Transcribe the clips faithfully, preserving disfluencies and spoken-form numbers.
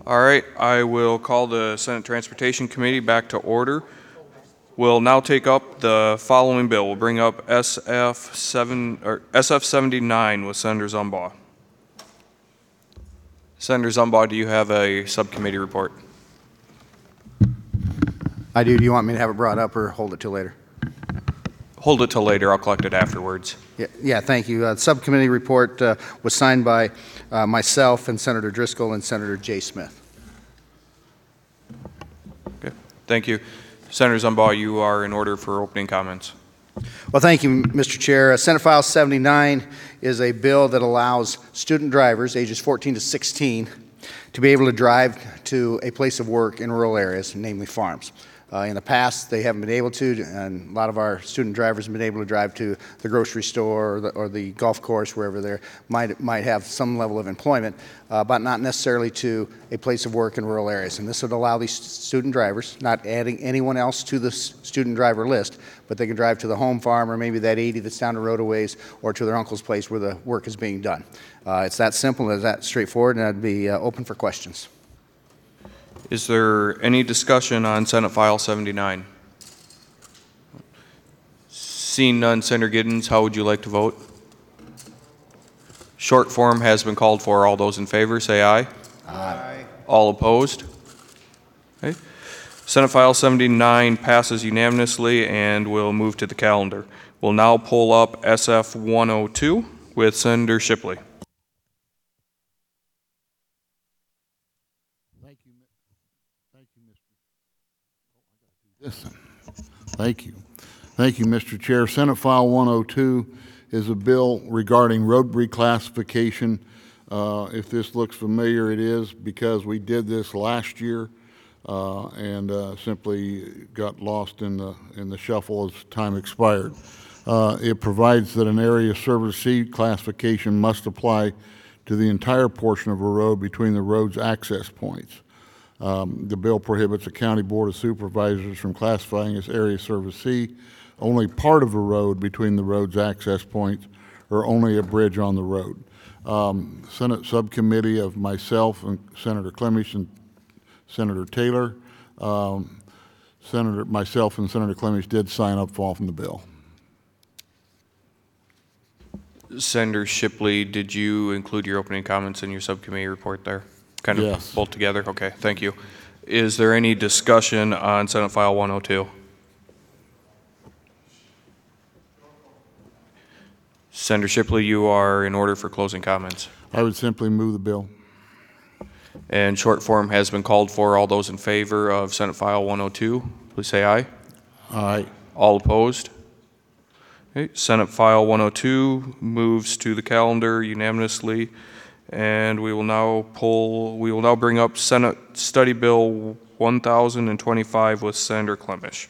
All right, I will call the Senate Transportation Committee back to order. We'll now take up the following bill. We'll bring up S F seven or S F seventy-nine with Senator Zumbaugh. Senator Zumbaugh, do you have a subcommittee report? I do. Do you want me to have it brought up or hold it till later? Hold it till later. I'll collect it afterwards. Yeah, yeah thank you. Uh, the subcommittee report uh, was signed by uh, myself and Senator Driscoll and Senator Jay Smith. Okay, thank you. Senator Zumbaugh, you are in order for opening comments. Well, thank you, Mister Chair. Uh, Senate File seventy-nine is a bill that allows student drivers ages fourteen to sixteen to be able to drive to a place of work in rural areas, namely farms. Uh, in the past, they haven't been able to, and a lot of our student drivers have been able to drive to the grocery store or the, or the golf course, wherever they might, might have some level of employment, uh, but not necessarily to a place of work in rural areas. And this would allow these student drivers, not adding anyone else to the student driver list, but they can drive to the home farm or maybe that eighty that's down the road a ways, or to their uncle's place where the work is being done. Uh, it's that simple, it's that straightforward, and I'd be uh, open for questions. Is there any discussion on Senate File seventy-nine? Seeing none, Senator Giddens, how would you like to vote? Short form has been called for. All those in favor say aye. Aye. All opposed? Okay. Senate File seventy-nine passes unanimously and will move to the calendar. We'll now pull up S F one oh two with Senator Shipley. Thank you. Thank you, Mister Chair. Senate File one oh two is a bill regarding road reclassification. Uh, if this looks familiar, it is, because we did this last year uh, and uh, simply got lost in the, in the shuffle as time expired. Uh, it provides that an area service C classification must apply to the entire portion of a road between the road's access points. Um, the bill prohibits a county board of supervisors from classifying as area service C only part of a road between the road's access points or only a bridge on the road. Um, Senate subcommittee of myself and Senator Clemish and Senator Taylor, um, Senator myself and Senator Clemish did sign up for the bill. Senator Shipley, did you include your opening comments in your subcommittee report there? Kind of yes. Both together? Okay, thank you. Is there any discussion on Senate File one oh two? Senator Shipley, you are in order for closing comments. I would simply move the bill. And short form has been called for. All those in favor of Senate File one oh two, please say aye. Aye. All opposed? Okay, Senate File one oh two moves to the calendar unanimously. And we will now pull, we will now bring up Senate Study Bill one thousand twenty-five with Senator Clemish.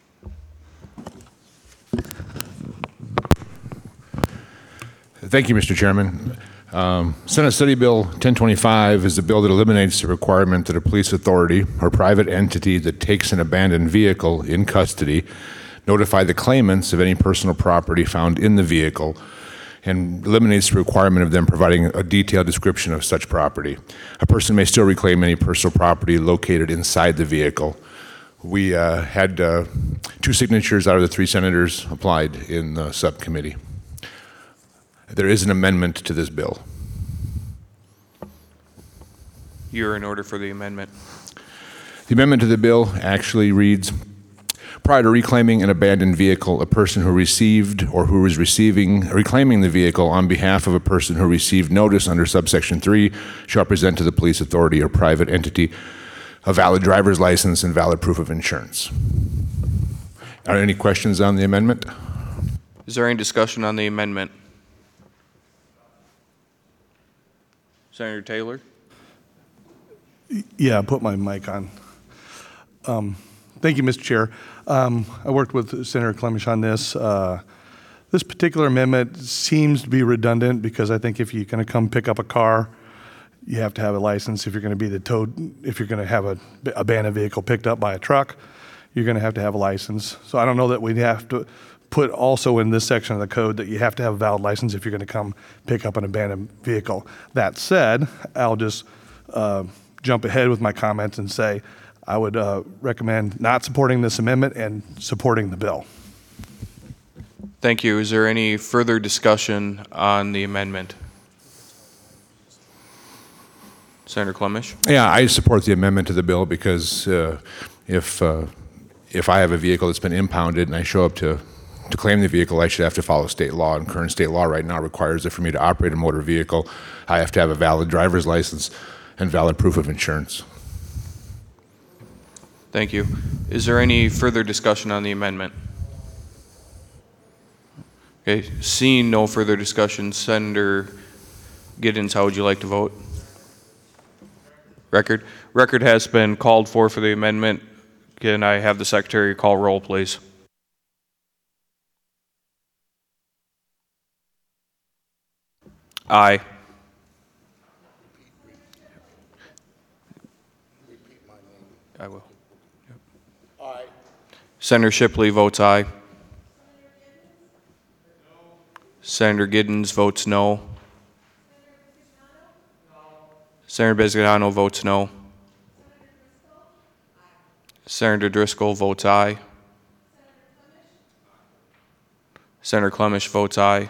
Thank you, Mister Chairman. Um, Senate Study Bill ten twenty-five is a bill that eliminates the requirement that a police authority or private entity that takes an abandoned vehicle in custody notify the claimants of any personal property found in the vehicle, and eliminates the requirement of them providing a detailed description of such property. A person may still reclaim any personal property located inside the vehicle. We uh, had uh, two signatures out of the three senators applied in the subcommittee. There is an amendment to this bill. You're in order for the amendment. The amendment to the bill actually reads, prior to reclaiming an abandoned vehicle, a person who received or who is receiving, reclaiming the vehicle on behalf of a person who received notice under subsection three shall present to the police authority or private entity a valid driver's license and valid proof of insurance. Are there any questions on the amendment? Is there any discussion on the amendment? Senator Taylor? Yeah, put my mic on. Um, thank you, Mister Chair. Um, I worked with Senator Clemish on this. Uh, this particular amendment seems to be redundant because I think if you're going to come pick up a car, you have to have a license. If you're going to be the towed, if you're going to have a abandoned vehicle picked up by a truck, you're going to have to have a license. So I don't know that we'd have to put also in this section of the code that you have to have a valid license if you're going to come pick up an abandoned vehicle. That said, I'll just uh, jump ahead with my comments and say I would uh, recommend not supporting this amendment and supporting the bill. Thank you. Is there any further discussion on the amendment? Senator Clemish? Yeah, I support the amendment to the bill because uh, if uh, if I have a vehicle that's been impounded and I show up to to claim the vehicle, I should have to follow state law. And current state law right now requires that for me to operate a motor vehicle, I have to have a valid driver's license and valid proof of insurance. Thank you. Is there any further discussion on the amendment? Okay, seeing no further discussion, Senator Giddens, how would you like to vote? Record. Record has been called for for the amendment. Can I have the secretary call roll, please? Aye. I will. Yep. Aye. Senator Shipley votes aye. Senator Giddens votes no. Senator Bisagano votes no. Senator Driscoll votes aye. Senator Clemish votes aye.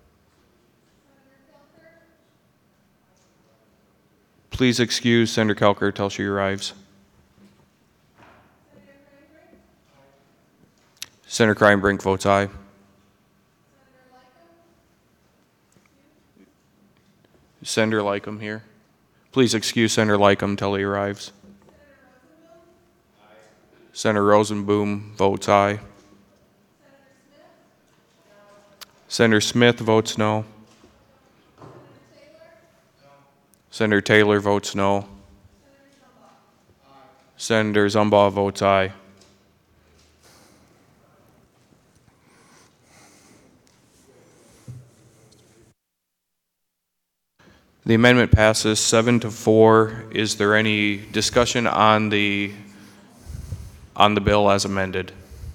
Please excuse Senator Kelker till she arrives. Senator Kreinbrink votes aye. Senator Lycum here. Please excuse Senator Lycum till he arrives. Senator Rosenboom votes aye. Senator Smith votes no. Senator Taylor votes no. Senator Zumbaugh votes aye. The amendment passes seven to four. Is there any discussion on the on the bill as amended?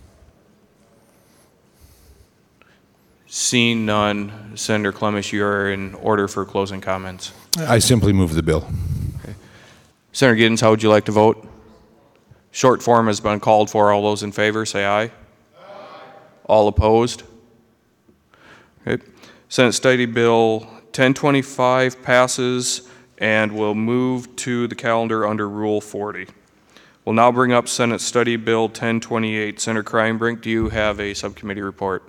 Seeing none, Senator Clemish, you are in order for closing comments. I simply move the bill. Okay. Senator Giddens, how would you like to vote? Short form has been called for. All those in favor, say aye. Aye. All opposed? Okay. Senate Study Bill ten twenty-five passes and will move to the calendar under Rule forty. We'll now bring up Senate Study Bill ten twenty-eight. Senator Kreinbrink, do you have a subcommittee report?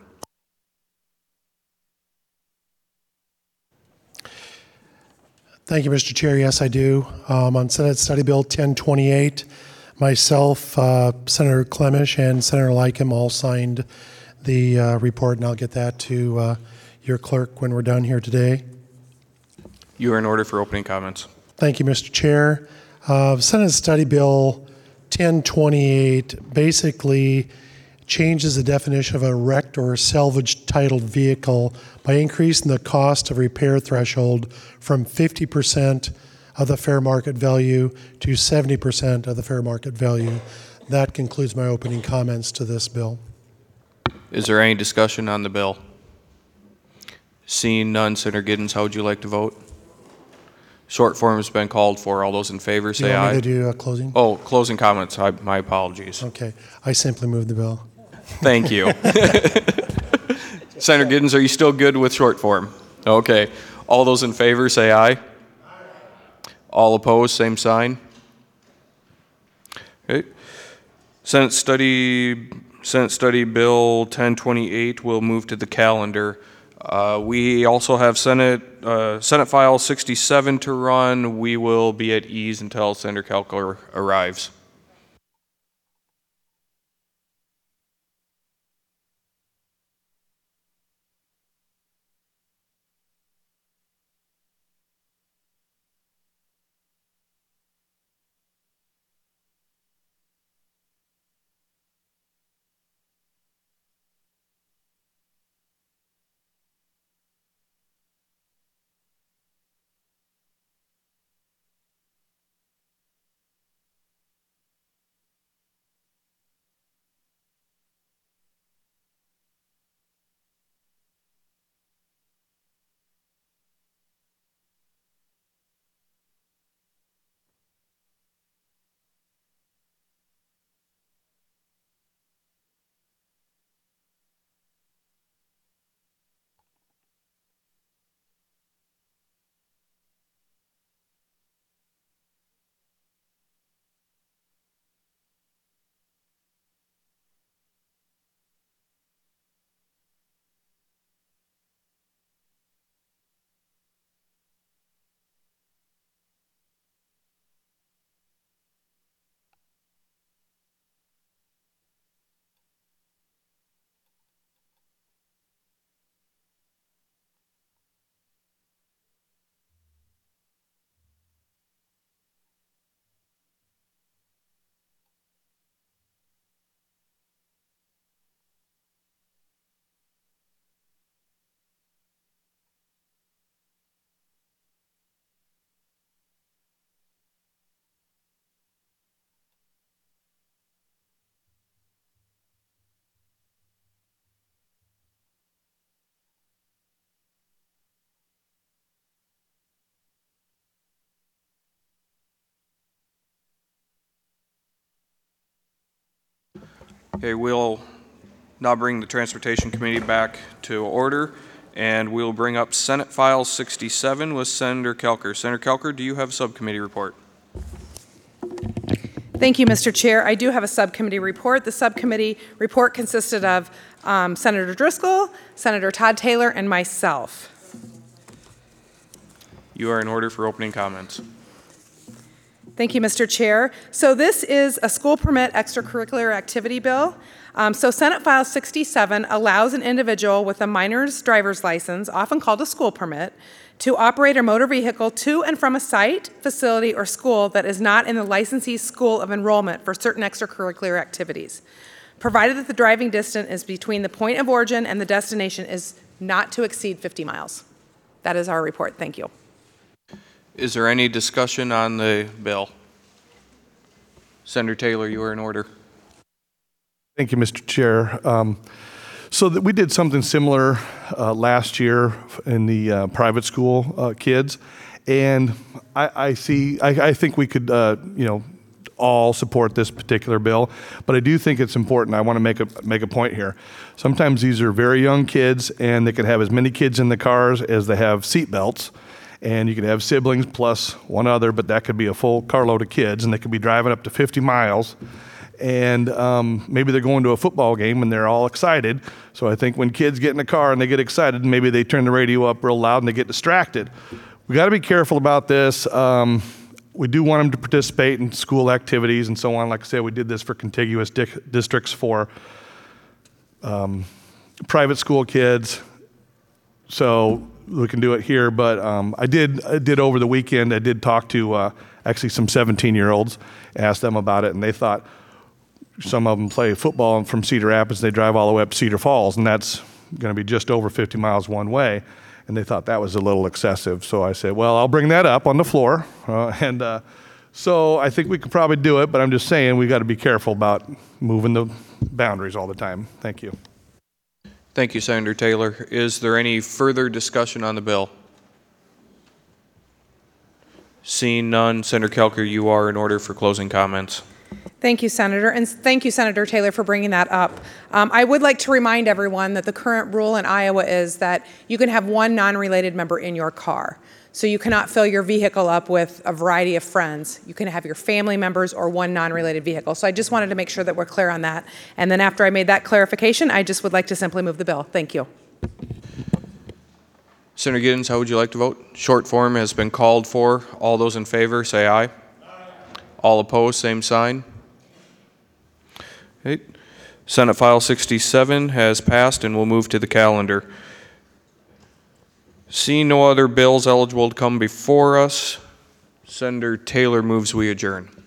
Thank you, Mister Chair. Yes, I do. Um, on Senate Study Bill ten twenty-eight, myself, uh, Senator Clemish, and Senator Lycum all signed the uh, report, and I'll get that to uh, your clerk when we're done here today. You are in order for opening comments. Thank you, Mister Chair. Uh, Senate Study Bill ten twenty-eight basically changes the definition of a wrecked or salvage titled vehicle by increasing the cost of repair threshold from fifty percent of the fair market value to seventy percent of the fair market value. That concludes my opening comments to this bill. Is there any discussion on the bill? Seeing none, Senator Giddens, how would you like to vote? Short form has been called for. All those in favor, Do you say want aye. me to do a closing? Oh, closing comments. I, my apologies. Okay. I simply move the bill. Thank you. Senator Giddens, are you still good with short form? Okay. All those in favor, say aye. Aye. All opposed, same sign. Okay. Senate Study Senate Study Bill ten twenty-eight will move to the calendar. Uh, we also have Senate uh, Senate File sixty-seven to run. We will be at ease until Senator Kelker arrives. Okay, we'll now bring the Transportation Committee back to order, and we'll bring up Senate File sixty-seven with Senator Kelker. Senator Kelker, do you have a subcommittee report? Thank you, Mister Chair. I do have a subcommittee report. The subcommittee report consisted of um, Senator Driscoll, Senator Todd Taylor, and myself. You are in order for opening comments. Thank you, Mister Chair. So this is a school permit extracurricular activity bill. Um, so Senate File sixty-seven allows an individual with a minor's driver's license, often called a school permit, to operate a motor vehicle to and from a site, facility, or school that is not in the licensee's school of enrollment for certain extracurricular activities, provided that the driving distance is between the point of origin and the destination is not to exceed fifty miles. That is our report. Thank you. Is there any discussion on the bill? Senator Taylor, you are in order. Thank you, Mister Chair. Um, so that we did something similar uh, last year in the uh, private school uh, kids, and I, I see. I, I think we could, uh, you know, all support this particular bill, but I do think it's important. I want to make a make a point here. Sometimes these are very young kids, and they could have as many kids in the cars as they have seat belts. And you could have siblings plus one other, but that could be a full carload of kids, and they could be driving up to fifty miles. And um, maybe they're going to a football game and they're all excited. So I think when kids get in the car and they get excited, maybe they turn the radio up real loud and they get distracted. We got to be careful about this. Um, we do want them to participate in school activities and so on. Like I said, we did this for contiguous di- districts for um, private school kids. So we can do it here, but um, I did I did over the weekend, I did talk to uh, actually some seventeen-year-olds, asked them about it, and they thought some of them play football from Cedar Rapids, they drive all the way up to Cedar Falls, and that's going to be just over fifty miles one way, and they thought that was a little excessive. So I said, well, I'll bring that up on the floor, uh, and uh, so I think we could probably do it, but I'm just saying we got to be careful about moving the boundaries all the time. Thank you. Thank you, Senator Taylor. Is there any further discussion on the bill? Seeing none, Senator Kelker, you are in order for closing comments. Thank you, Senator, and thank you, Senator Taylor, for bringing that up. Um, I would like to remind everyone that the current rule in Iowa is that you can have one non-related member in your car. So you cannot fill your vehicle up with a variety of friends. You can have your family members or one non-related vehicle. So I just wanted to make sure that we're clear on that. And then after I made that clarification, I just would like to simply move the bill. Thank you. Senator Giddens, how would you like to vote? Short form has been called for. All those in favor, say aye. Aye. All opposed, same sign. Okay. Senate File sixty-seven has passed and will move to the calendar. Seeing no other bills eligible to come before us, Senator Taylor moves we adjourn.